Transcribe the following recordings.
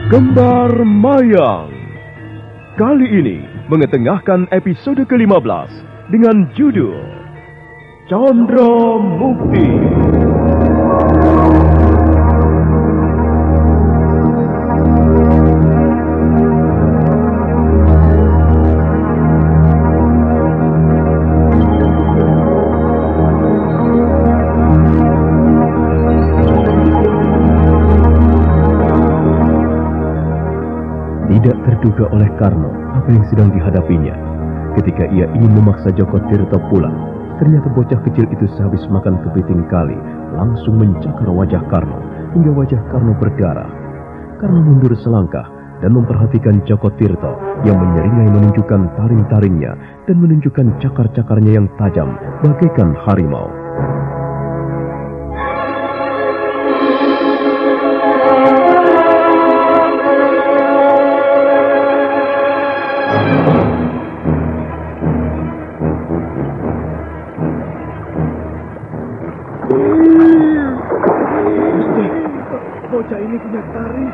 Kembar Mayang. Kali ini mengetengahkan episode ke-15 dengan judul Chandra Mukti. Tidak terduga oleh Karno apa yang sedang dihadapinya. Ketika ia ingin memaksa Joko Tirto pulang, ternyata bocah kecil itu sehabis makan kepiting kali langsung mencakar wajah Karno hingga wajah Karno berdarah. Karno mundur selangkah dan memperhatikan Joko Tirto yang menyeringai menunjukkan taring-taringnya dan menunjukkan cakar-cakarnya yang tajam bagaikan harimau. Bocah ini punya taring.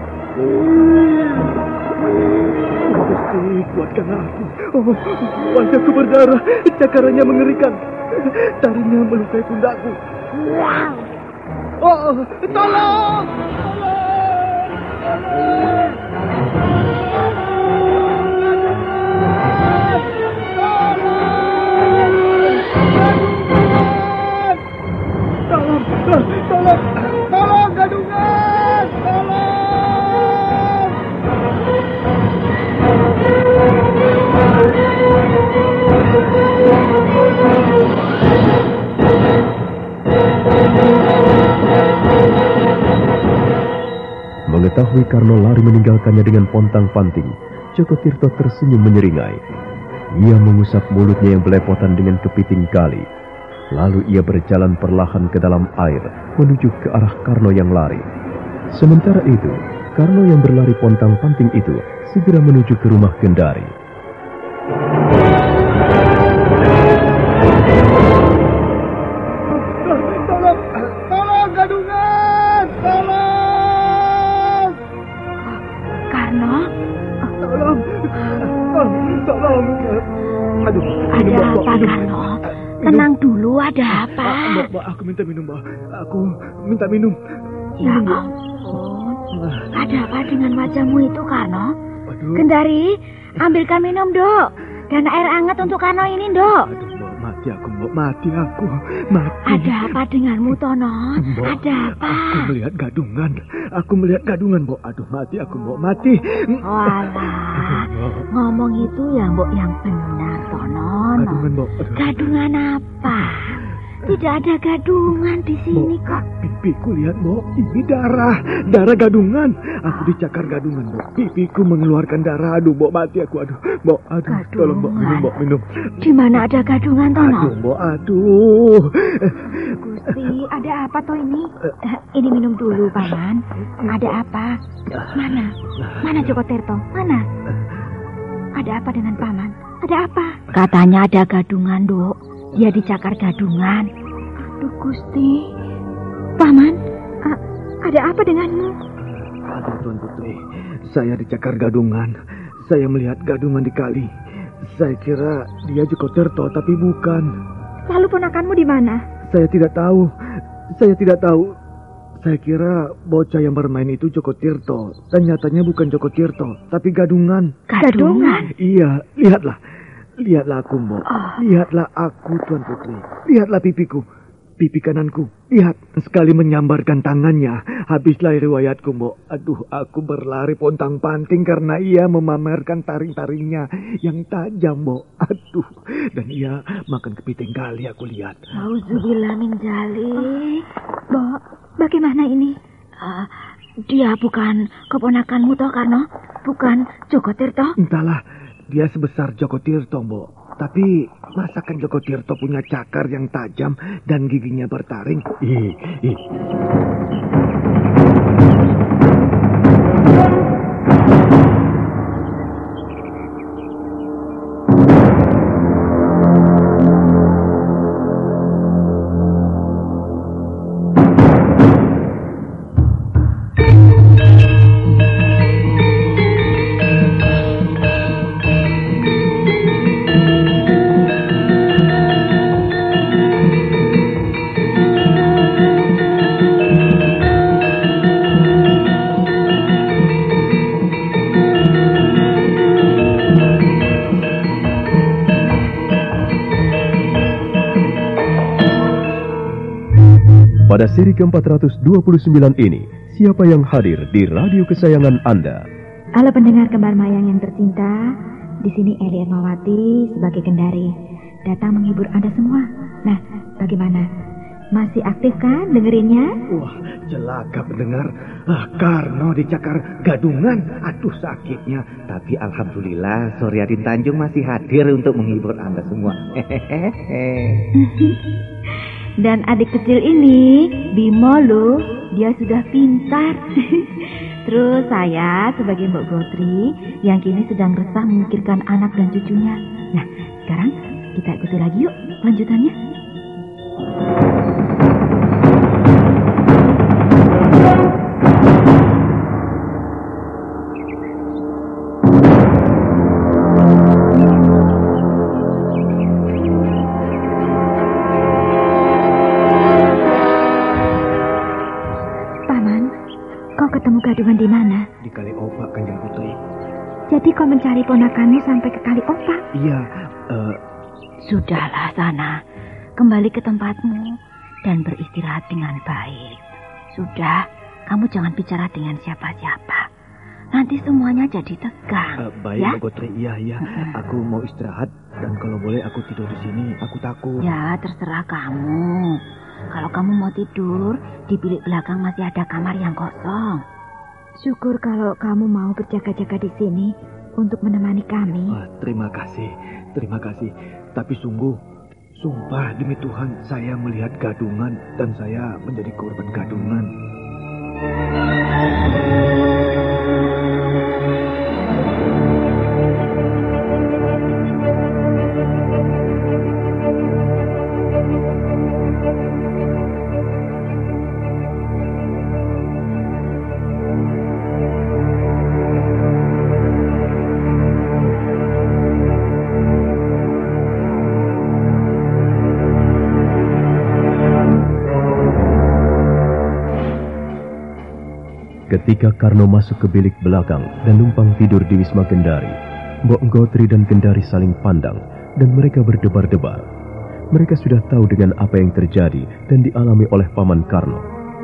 Gusti, kuatkan aku. Wajahku berdarah, cakarannya mengerikan. Taringnya melukai pundakku. Tolong! Tolong, gadungan! Tolong! Mengetahui Karno lari meninggalkannya dengan pontang-panting, Joko Tirto tersenyum menyeringai. Ia mengusap mulutnya yang belepotan dengan kepiting kali. Lalu ia berjalan perlahan ke dalam air menuju ke arah Karno yang lari. Sementara itu, Karno yang berlari pontang-panting itu segera menuju ke rumah Gendari. Tolong gadungan! Tolong! Karno? Tolong. Aduh, ada apa, Karno? Tenang dulu, ada apa? Mbak, aku minta minum, Mbak. Aku minta minum. Ya ampun. Ada apa dengan wajahmu itu, Karno? Aduh. Gendari, ambilkan minum, Dok. Dan air hangat untuk Karno ini, Dok. Aduh, Mbak, mati aku, Mbak. Mati aku. Mati. Ada apa denganmu, Tono? Mbak, ada apa? Aku melihat gadungan, Mbak. Aduh, mati aku, Mbak. Mati. Walah, ngomong itu ya, Mbok, yang benar, Tono. Gadungan, Mbak. Aduh. Gadungan apa? Tidak ada gadungan di sini, kok. Pipiku lihat, Mbok. Ini darah gadungan. Aku dicakar gadungan, Mbok. Pipiku mengeluarkan darah. Aduh, Mbok, mati aku. Aduh, Mbok. Aduh, gadungan. Tolong, Mbok. Minum, Mbok. Minum. Di mana ada gadungan, Tono? Aduh, Mbok. Aduh. Gusti, ada apa toh ini? Ini minum dulu, Paman. Ada apa? Mana Joko Tirto? Mana? Ada apa dengan Paman? Ada apa? Katanya ada gadungan, Dok. Dia dicakar gadungan. Aduh, Gusti. Paman, ada apa denganmu? Aduh, Tuan Putri. Saya dicakar gadungan. Saya melihat gadungan di kali. Saya kira dia Joko Tirto, tapi bukan. Lalu ponakanmu di mana? Saya tidak tahu. Saya kira bocah yang bermain itu Joko Tirto. Dan nyatanya bukan Joko Tirto, tapi gadungan. Gadungan? Iya, lihatlah aku, Mbok. Lihatlah aku, Tuan Putri. Lihatlah pipiku. Pipi kananku. Lihat, sekali menyambarkan tangannya. Habislah riwayatku, Mbok. Aduh, aku berlari pontang-panting karena ia memamerkan taring-taringnya yang tajam, Mbok. Aduh, dan ia makan kepiting kali aku lihat. Auzubillah min dzalik. Mbok, bagaimana ini? Dia bukan keponakanmu toh, Karno? Bukan Joko Tirto? Entahlah, dia sebesar Joko Tirto, Mbok. Tapi masakan Joko Tirto punya cakar yang tajam dan giginya bertaring? Pada seri ke-429 ini, siapa yang hadir di radio kesayangan Anda? Halo pendengar Kembar Mayang yang tercinta, di sini Eli Ermawati sebagai Kendari, datang menghibur Anda semua. Nah, bagaimana? Masih aktif kan dengerinnya? Wah, celaka pendengar. Karno dicakar gadungan. Aduh sakitnya. Tapi alhamdulillah Soryadin Tanjung masih hadir untuk menghibur Anda semua. Dan adik kecil ini, Bimo loh, dia sudah pintar. Terus saya sebagai Mbak Gotri yang kini sedang resah memikirkan anak dan cucunya. Nah, sekarang kita ikuti lagi yuk lanjutannya. Ketemu gadungan di mana? Di Kali Opak, Kanjeng Putri. Jadi kau mencari ponakanmu sampai ke Kali Opak? Iya. Sudahlah sana, kembali ke tempatmu dan beristirahat dengan baik. Sudah, kamu jangan bicara dengan siapa-siapa. Nanti semuanya jadi tegang. Baik, ya? Mbak Gotri. Iya. Aku mau istirahat dan kalau boleh aku tidur di sini. Aku takut. Ya, terserah kamu. Kalau kamu mau tidur, di bilik belakang masih ada kamar yang kosong. Syukur kalau kamu mau berjaga-jaga di sini untuk menemani kami. Terima kasih. Tapi sumpah demi Tuhan saya melihat gadungan dan saya menjadi korban gadungan. Ketika Karno masuk ke bilik belakang dan numpang tidur di Wisma Kendari, Mbok Gotri dan Kendari saling pandang dan mereka berdebar-debar. Mereka sudah tahu dengan apa yang terjadi dan dialami oleh Paman Karno.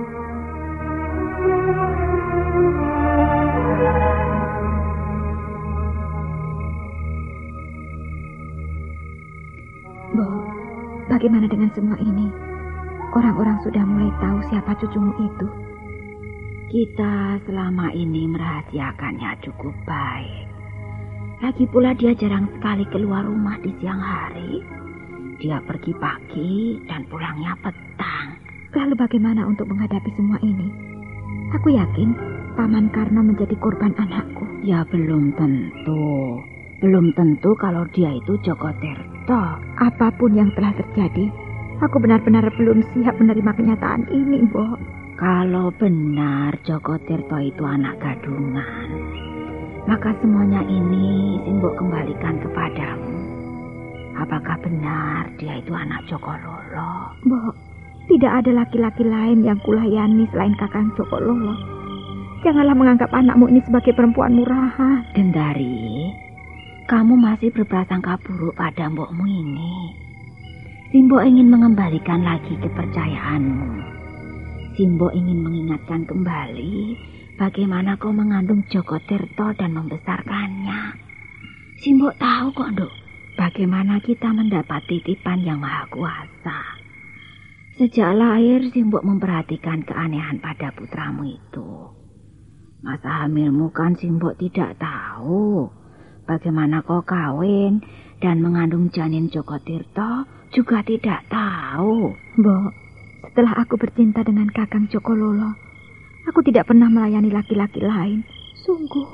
Bo, bagaimana dengan semua ini? Orang-orang sudah mulai tahu siapa cucumu itu. Kita selama ini merahasiakannya cukup baik. Lagi pula dia jarang sekali keluar rumah di siang hari. Dia pergi pagi dan pulangnya petang. Lalu bagaimana untuk menghadapi semua ini? Aku yakin Paman Karno menjadi korban anakku. Ya belum tentu. Belum tentu kalau dia itu Joko Tirto. Apapun yang telah terjadi, aku benar-benar belum siap menerima kenyataan ini, Mbok. Kalau benar Joko Tirto itu anak gadungan, maka semuanya ini Simbok kembalikan kepadamu. Apakah benar dia itu anak Joko Lolo? Mbok, tidak ada laki-laki lain yang kulayani selain Kakang Joko Lolo. Janganlah menganggap anakmu ini sebagai perempuan murahan. Kendari, kamu masih berprasangka buruk pada mbokmu ini. Simbok ingin mengembalikan lagi kepercayaanmu. Simbok ingin mengingatkan kembali bagaimana kau mengandung Joko Tirto dan membesarkannya. Simbok tahu kok, Nduk, bagaimana kita mendapat titipan yang maha kuasa. Sejak lahir Simbok memperhatikan keanehan pada putramu itu. Masa hamilmu kan Simbok tidak tahu. Bagaimana kau kawin dan mengandung janin Joko Tirto juga tidak tahu. Mbok, setelah aku bercinta dengan Kakang Joko Lolo, aku tidak pernah melayani laki-laki lain. Sungguh.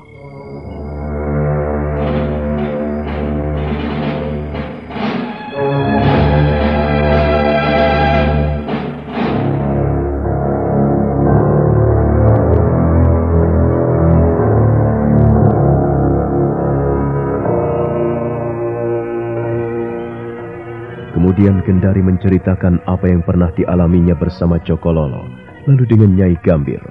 Kemudian Kendari menceritakan apa yang pernah dialaminya bersama Joko Lolo, lalu dengan Nyai Gambir.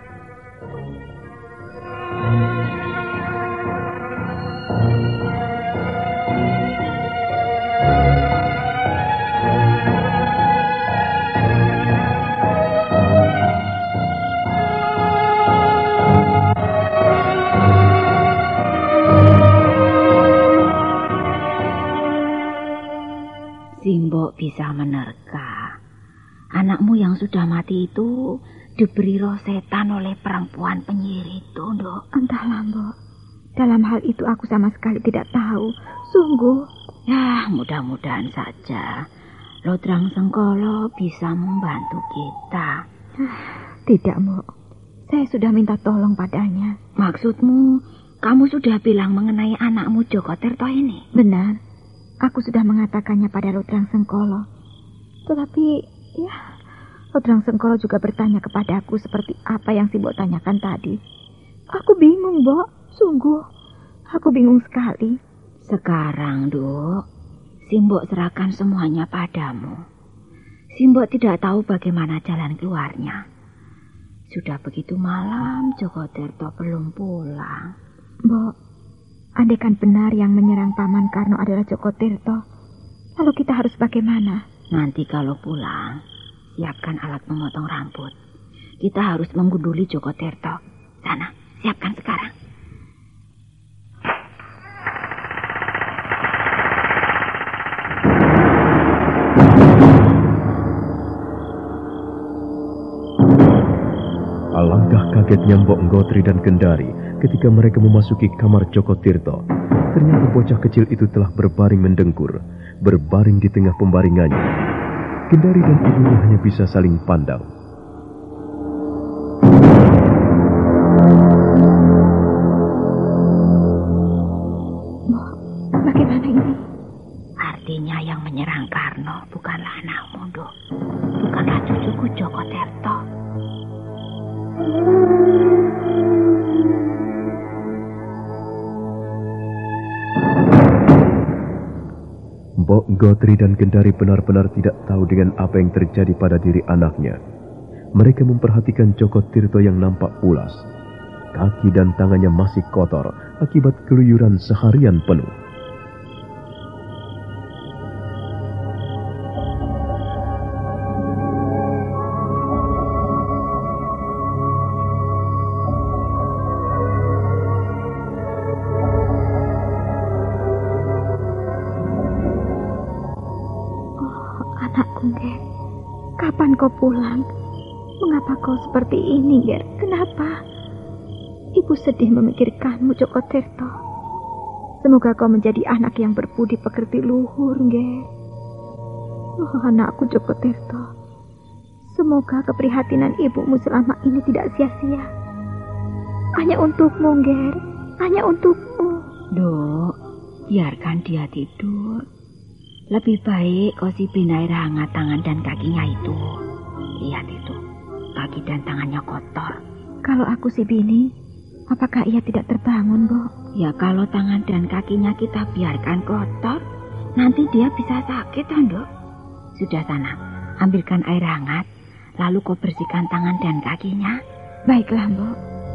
bisa menerka. Anakmu yang sudah mati itu diberi roh setan oleh perempuan penyihir itu, Nduk. Entahlah, Mbok. Dalam hal itu aku sama sekali tidak tahu. Sungguh. Ya, mudah-mudahan saja Lodrang Sengkolo bisa membantu kita. Tidak, Mbok. Saya sudah minta tolong padanya. Maksudmu, kamu sudah bilang mengenai anakmu Joko Tirto ini? Benar. Aku sudah mengatakannya pada Lodrang Sengkolo. Tetapi, ya, Lodrang Sengkolo juga bertanya kepadaku seperti apa yang si Mbok tanyakan tadi. Aku bingung, Mbok. Sungguh, aku bingung sekali. Sekarang, Nduk, si Mbok serahkan semuanya padamu. Si Mbok tidak tahu bagaimana jalan keluarnya. Sudah begitu malam, Joko Tirto belum pulang. Mbok, andaikan benar yang menyerang Paman Karno adalah Joko Tirto, lalu kita harus bagaimana? Nanti kalau pulang, siapkan alat memotong rambut. Kita harus menggunduli Joko Tirto. Sana, siapkan sekarang. Alangkah kagetnya Mbok Nggotri dan Gendari ketika mereka memasuki kamar Joko Tirto. Ternyata bocah kecil itu telah berbaring mendengkur, berbaring di tengah pembaringannya. Gendari dan ibunya hanya bisa saling pandang. Mbok, bagaimana ini? Artinya yang menyerang Karno bukanlah anakmu, Nduk. Bukanlah cucuku Joko Tirto. Mbok Nggotri dan Gendari benar-benar tidak tahu dengan apa yang terjadi pada diri anaknya. Mereka memperhatikan Joko Tirto yang nampak pulas. Kaki dan tangannya masih kotor akibat keluyuran seharian penuh. Kapan kau pulang? Mengapa kau seperti ini, Ger? Kenapa? Ibu sedih memikirkanmu, Joko Tirto. Semoga kau menjadi anak yang berbudi pekerti luhur, Ger. Oh, anakku Joko Tirto. Semoga keprihatinan ibumu selama ini tidak sia-sia. Hanya untukmu, Ger. Hanya untukmu. Dok, biarkan dia tidur. Lebih baik kau sipin air hangat tangan dan kakinya itu. Lihat itu, kaki dan tangannya kotor. Kalau aku si Bini, apakah ia tidak terbangun, Bo? Ya kalau tangan dan kakinya kita biarkan kotor, nanti dia bisa sakit, Dok. Sudah sana, ambilkan air hangat, lalu kau bersihkan tangan dan kakinya. Baiklah, Bo.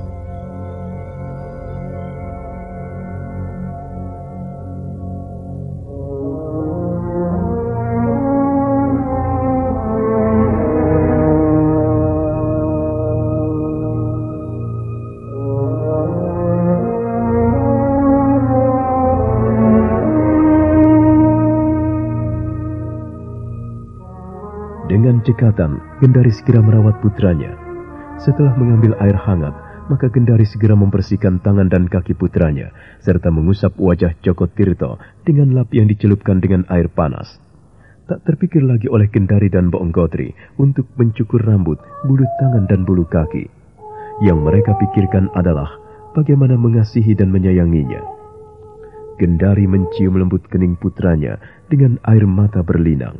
Dengan cekatan, Gendari segera merawat putranya. Setelah mengambil air hangat, maka Gendari segera membersihkan tangan dan kaki putranya, serta mengusap wajah Joko Tirto dengan lap yang dicelupkan dengan air panas. Tak terpikir lagi oleh Gendari dan Mbok Nggotri untuk mencukur rambut, bulu tangan dan bulu kaki. Yang mereka pikirkan adalah bagaimana mengasihi dan menyayanginya. Gendari mencium lembut kening putranya dengan air mata berlinang.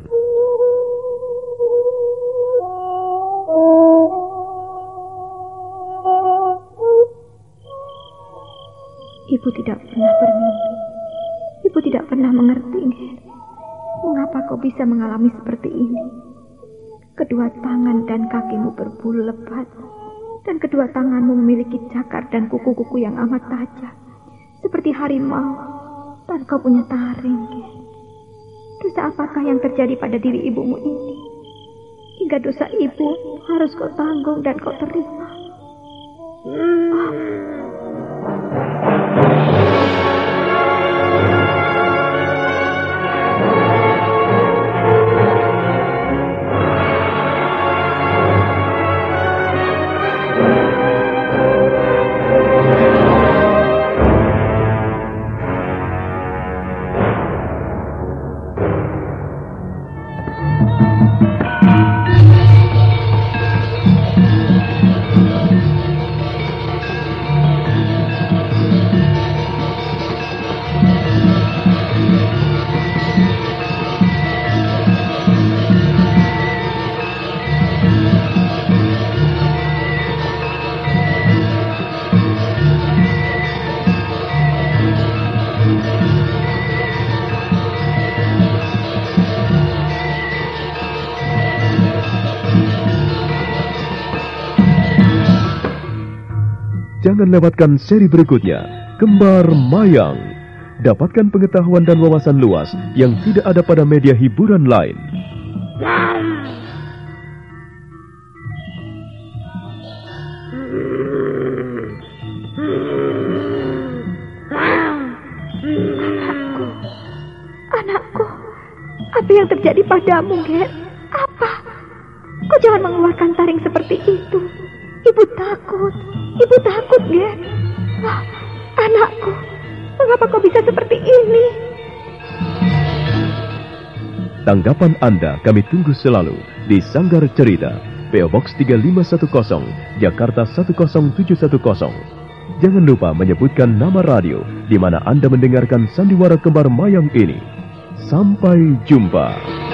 Ibu tidak pernah bermimpi. Ibu tidak pernah mengerti, Ger. Mengapa kau bisa mengalami seperti ini? Kedua tangan dan kakimu berbulu lebat, dan kedua tanganmu memiliki cakar dan kuku-kuku yang amat tajam, seperti harimau, dan kau punya taring, Ger. Dosa apakah yang terjadi pada diri ibumu ini? Hingga dosa ibu harus kau tanggung dan kau terima. Jangan lewatkan seri berikutnya, Kembar Mayang. Dapatkan pengetahuan dan wawasan luas yang tidak ada pada media hiburan lain. Anakku, apa yang terjadi padamu, Ger? Apa? Kau jangan mengeluarkan taring seperti itu. Ibu takut, Ger. Wah, anakku, mengapa kau bisa seperti ini? Tanggapan Anda kami tunggu selalu di Sanggar Cerita, PO Box 3510, Jakarta 10710. Jangan lupa menyebutkan nama radio di mana Anda mendengarkan sandiwara Kembar Mayang ini. Sampai jumpa.